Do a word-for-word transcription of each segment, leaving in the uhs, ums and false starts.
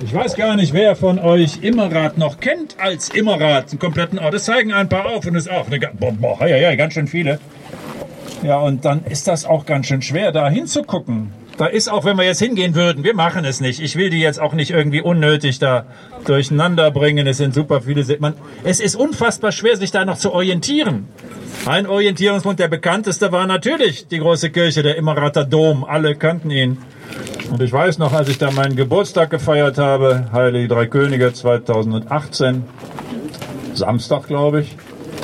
Ich weiß gar nicht, wer von euch Immerath noch kennt als Immerath, einen kompletten Ort. Das zeigen ein paar auf und es ist auch eine, boah, boah, ja, ja, ganz schön viele. Ja, und dann ist das auch ganz schön schwer, da hinzugucken. Da ist auch, wenn wir jetzt hingehen würden, wir machen es nicht. Ich will die jetzt auch nicht irgendwie unnötig da durcheinander bringen. Es sind super viele. Man, es ist unfassbar schwer, sich da noch zu orientieren. Ein Orientierungspunkt, der bekannteste war natürlich die große Kirche, der Immerather Dom. Alle kannten ihn. Und ich weiß noch, als ich da meinen Geburtstag gefeiert habe, Heilige Drei Könige zweitausendachtzehn, Samstag, glaube ich,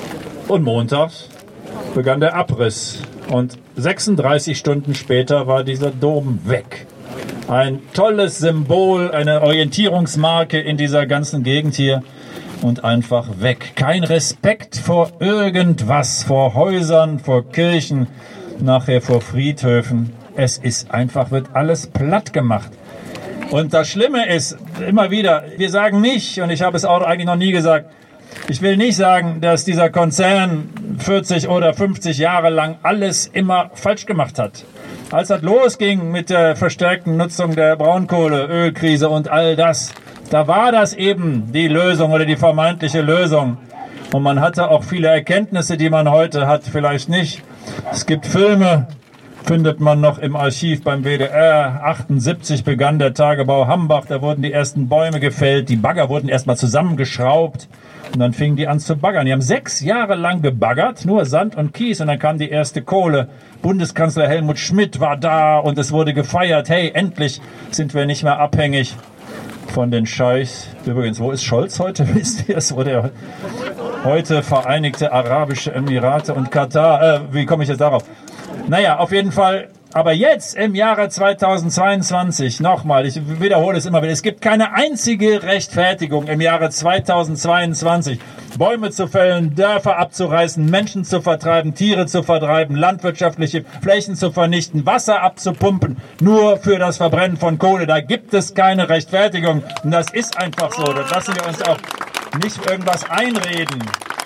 und montags begann der Abriss. Und sechsunddreißig Stunden später war dieser Dom weg. Ein tolles Symbol, eine Orientierungsmarke in dieser ganzen Gegend hier. Und einfach weg. Kein Respekt vor irgendwas, vor Häusern, vor Kirchen, nachher vor Friedhöfen. Es ist einfach, wird alles platt gemacht. Und das Schlimme ist, immer wieder, wir sagen nicht, und ich habe es auch eigentlich noch nie gesagt, ich will nicht sagen, dass dieser Konzern vierzig oder fünfzig Jahre lang alles immer falsch gemacht hat. Als das losging mit der verstärkten Nutzung der Braunkohle, Ölkrise und all das, da war das eben die Lösung oder die vermeintliche Lösung. Und man hatte auch viele Erkenntnisse, die man heute hat, vielleicht nicht. Es gibt Filme, findet man noch im Archiv beim W D R. achtundsiebzig begann der Tagebau Hambach, da wurden die ersten Bäume gefällt, die Bagger wurden erstmal zusammengeschraubt und dann fingen die an zu baggern. Die haben sechs Jahre lang gebaggert, nur Sand und Kies, und dann kam die erste Kohle. Bundeskanzler Helmut Schmidt war da und es wurde gefeiert. Hey, endlich sind wir nicht mehr abhängig von den Scheichs. Übrigens, wo ist Scholz heute? Wisst ihr es? Wo der heute Vereinigte Arabische Emirate und Katar, äh, wie komme ich jetzt darauf? Naja, auf jeden Fall, aber jetzt im Jahre zweitausendzweiundzwanzig, nochmal, ich wiederhole es immer wieder, es gibt keine einzige Rechtfertigung im Jahre zweitausendzweiundzwanzig, Bäume zu fällen, Dörfer abzureißen, Menschen zu vertreiben, Tiere zu vertreiben, landwirtschaftliche Flächen zu vernichten, Wasser abzupumpen, nur für das Verbrennen von Kohle. Da gibt es keine Rechtfertigung. Und das ist einfach so. Da lassen wir uns auch nicht irgendwas einreden.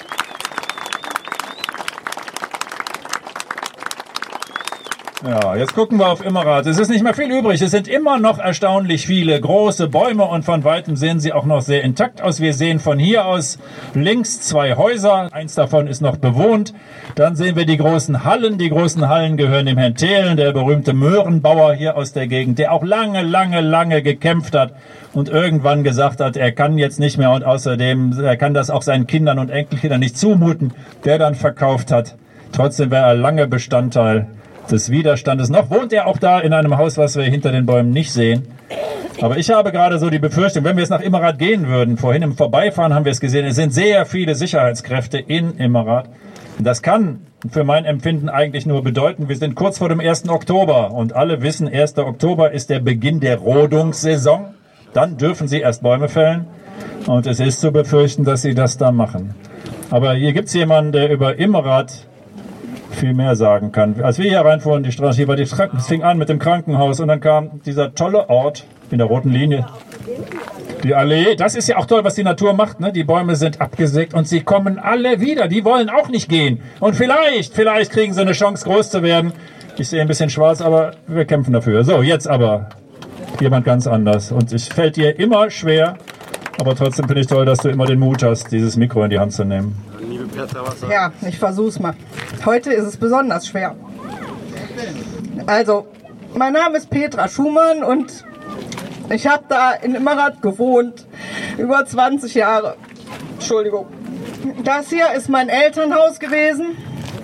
Ja, jetzt gucken wir auf Immerath. Es ist nicht mehr viel übrig. Es sind immer noch erstaunlich viele große Bäume und von weitem sehen sie auch noch sehr intakt aus. Wir sehen von hier aus links zwei Häuser. Eins davon ist noch bewohnt. Dann sehen wir die großen Hallen. Die großen Hallen gehören dem Herrn Thelen, der berühmte Möhrenbauer hier aus der Gegend, der auch lange, lange, lange gekämpft hat und irgendwann gesagt hat, er kann jetzt nicht mehr und außerdem, er kann das auch seinen Kindern und Enkelkindern nicht zumuten, der dann verkauft hat. Trotzdem war er lange Bestandteil des Widerstandes. Noch wohnt er auch da in einem Haus, was wir hinter den Bäumen nicht sehen. Aber ich habe gerade so die Befürchtung, wenn wir jetzt nach Immerath gehen würden, vorhin im Vorbeifahren haben wir es gesehen, es sind sehr viele Sicherheitskräfte in Immerath. Das kann für mein Empfinden eigentlich nur bedeuten, wir sind kurz vor dem ersten Oktober und alle wissen, erster Oktober ist der Beginn der Rodungssaison. Dann dürfen sie erst Bäume fällen und es ist zu befürchten, dass sie das da machen. Aber hier gibt es jemanden, der über Immerath viel mehr sagen kann. Als wir hier reinfuhren, die Straße, hier war die Kranken, es fing an mit dem Krankenhaus und dann kam dieser tolle Ort in der roten Linie. Die Allee, das ist ja auch toll, was die Natur macht, ne? Die Bäume sind abgesägt und sie kommen alle wieder. Die wollen auch nicht gehen. Und vielleicht, vielleicht kriegen sie eine Chance, groß zu werden. Ich sehe ein bisschen schwarz, aber wir kämpfen dafür. So, jetzt aber jemand ganz anders. Und es fällt dir immer schwer, aber trotzdem finde ich toll, dass du immer den Mut hast, dieses Mikro in die Hand zu nehmen. Ja, ich versuch's mal. Heute ist es besonders schwer. Also, mein Name ist Petra Schumann und ich habe da in Immerath gewohnt, über zwanzig Jahre. Entschuldigung. Das hier ist mein Elternhaus gewesen.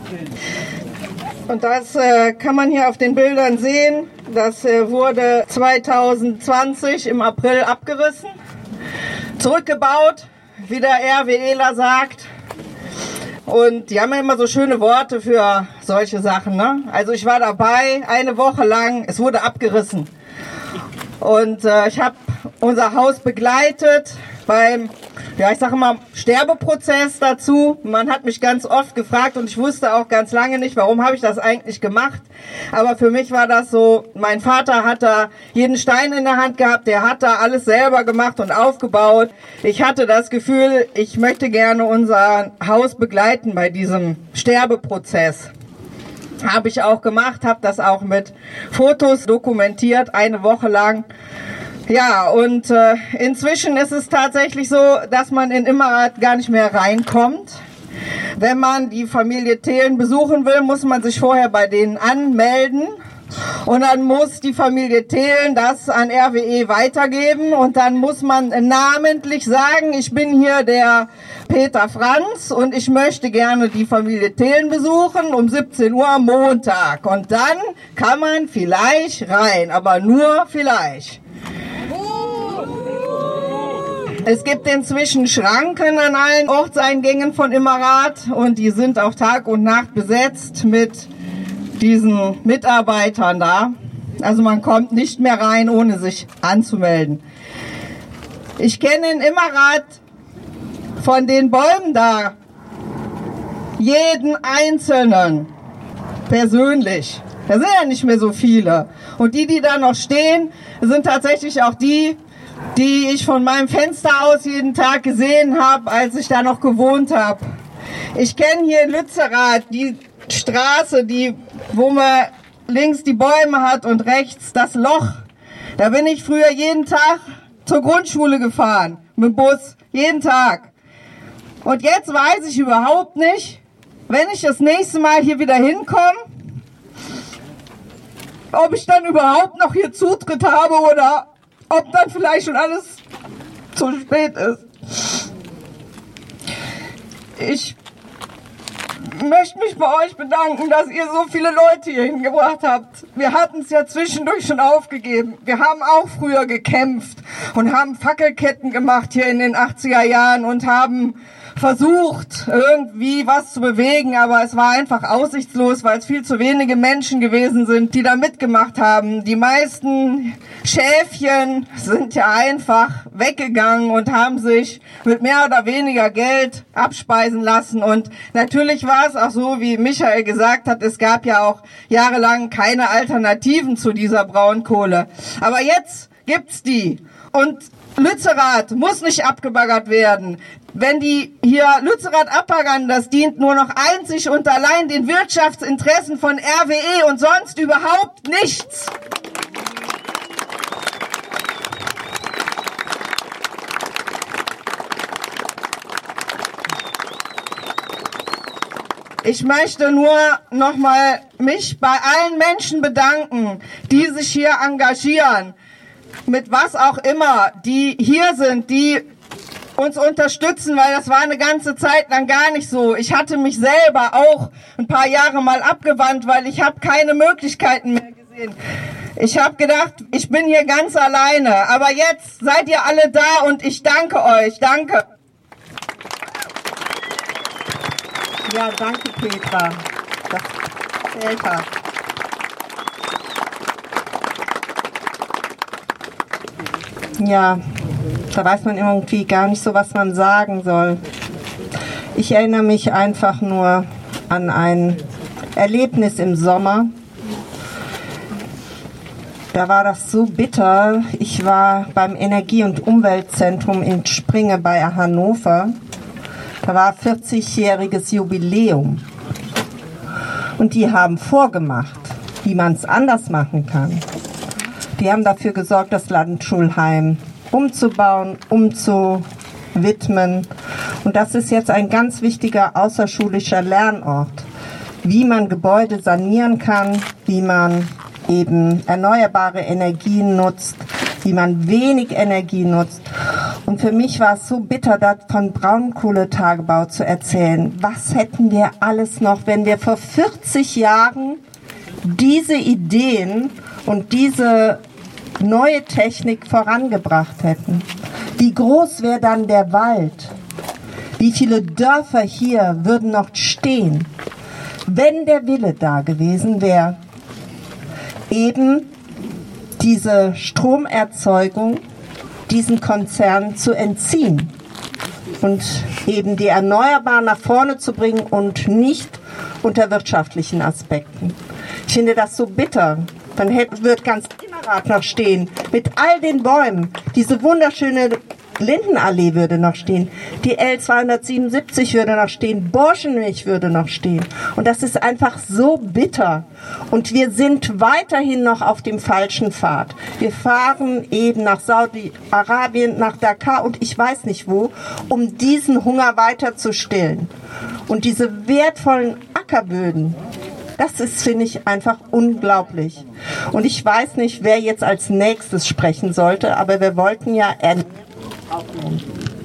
Und das äh, kann man hier auf den Bildern sehen. Das äh, wurde zweitausendzwanzig im April abgerissen, zurückgebaut, wie der RWEler sagt. Und die haben ja immer so schöne Worte für solche Sachen, ne? Also ich war dabei, eine Woche lang, es wurde abgerissen. Und äh, ich habe unser Haus begleitet beim, ja ich sage mal, Sterbeprozess dazu. Man hat mich ganz oft gefragt und ich wusste auch ganz lange nicht, warum habe ich das eigentlich gemacht. Aber für mich war das so, mein Vater hat da jeden Stein in der Hand gehabt, der hat da alles selber gemacht und aufgebaut. Ich hatte das Gefühl, ich möchte gerne unser Haus begleiten bei diesem Sterbeprozess. Habe ich auch gemacht, habe das auch mit Fotos dokumentiert, eine Woche lang. Ja, und äh, inzwischen ist es tatsächlich so, dass man in Immerath gar nicht mehr reinkommt. Wenn man die Familie Thelen besuchen will, muss man sich vorher bei denen anmelden. Und dann muss die Familie Thelen das an R W E weitergeben. Und dann muss man namentlich sagen, ich bin hier der Peter Franz und ich möchte gerne die Familie Thelen besuchen um siebzehn Uhr am Montag. Und dann kann man vielleicht rein, aber nur vielleicht. Es gibt inzwischen Schranken an allen Ortseingängen von Immerath und die sind auch Tag und Nacht besetzt mit diesen Mitarbeitern da. Also man kommt nicht mehr rein, ohne sich anzumelden. Ich kenne in Immerath von den Bäumen da jeden einzelnen persönlich. Da sind ja nicht mehr so viele. Und die, die da noch stehen, sind tatsächlich auch die, die ich von meinem Fenster aus jeden Tag gesehen habe, als ich da noch gewohnt habe. Ich kenne hier in Lützerath die Straße, die, wo man links die Bäume hat und rechts das Loch. Da bin ich früher jeden Tag zur Grundschule gefahren, mit dem Bus, jeden Tag. Und jetzt weiß ich überhaupt nicht, wenn ich das nächste Mal hier wieder hinkomme, ob ich dann überhaupt noch hier Zutritt habe oder ob dann vielleicht schon alles zu spät ist. Ich möchte mich bei euch bedanken, dass ihr so viele Leute hier hingebracht habt. Wir hatten es ja zwischendurch schon aufgegeben. Wir haben auch früher gekämpft und haben Fackelketten gemacht hier in den achtziger Jahren und haben versucht, irgendwie was zu bewegen, aber es war einfach aussichtslos, weil es viel zu wenige Menschen gewesen sind, die da mitgemacht haben. Die meisten Schäfchen sind ja einfach weggegangen und haben sich mit mehr oder weniger Geld abspeisen lassen. Und natürlich war es auch so, wie Michael gesagt hat, es gab ja auch jahrelang keine Alternativen zu dieser Braunkohle. Aber jetzt gibt's die. Und Lützerath muss nicht abgebaggert werden. Wenn die hier Lützerath abbaggern, das dient nur noch einzig und allein den Wirtschaftsinteressen von R W E und sonst überhaupt nichts. Ich möchte nur nochmal mich bei allen Menschen bedanken, die sich hier engagieren, mit was auch immer, die hier sind, die uns unterstützen, weil das war eine ganze Zeit lang gar nicht so. Ich hatte mich selber auch ein paar Jahre mal abgewandt, weil ich habe keine Möglichkeiten mehr gesehen. Ich habe gedacht, ich bin hier ganz alleine, aber jetzt seid ihr alle da und ich danke euch, danke. Ja, danke Petra. Das zählt hat. Ja, da weiß man irgendwie gar nicht so, was man sagen soll. Ich erinnere mich einfach nur an ein Erlebnis im Sommer. Da war das so bitter. Ich war beim Energie- und Umweltzentrum in Springe bei Hannover. Da war vierzigjähriges Jubiläum. Und die haben vorgemacht, wie man es anders machen kann. Die haben dafür gesorgt, das Landschulheim umzubauen, umzuwidmen. Und das ist jetzt ein ganz wichtiger außerschulischer Lernort, wie man Gebäude sanieren kann, wie man eben erneuerbare Energien nutzt, wie man wenig Energie nutzt. Und für mich war es so bitter, da von Braunkohletagebau zu erzählen. Was hätten wir alles noch, wenn wir vor vierzig Jahren diese Ideen und diese neue Technik vorangebracht hätten? Wie groß wäre dann der Wald? Wie viele Dörfer hier würden noch stehen, wenn der Wille da gewesen wäre, eben diese Stromerzeugung diesen Konzernen zu entziehen und eben die Erneuerbaren nach vorne zu bringen und nicht unter wirtschaftlichen Aspekten. Ich finde das so bitter. Dann wird ganz Immerath noch stehen mit all den Bäumen, diese wunderschöne Lindenallee würde noch stehen, die L zweihundertsiebenundsiebzig würde noch stehen, Borschenweg würde noch stehen. Und das ist einfach so bitter. Und wir sind weiterhin noch auf dem falschen Pfad. Wir fahren eben nach Saudi-Arabien, nach Dakar und ich weiß nicht wo, um diesen Hunger weiter zu stillen. Und diese wertvollen Ackerböden, das ist, finde ich, einfach unglaublich. Und ich weiß nicht, wer jetzt als nächstes sprechen sollte, aber wir wollten ja Ernährung aufnehmen.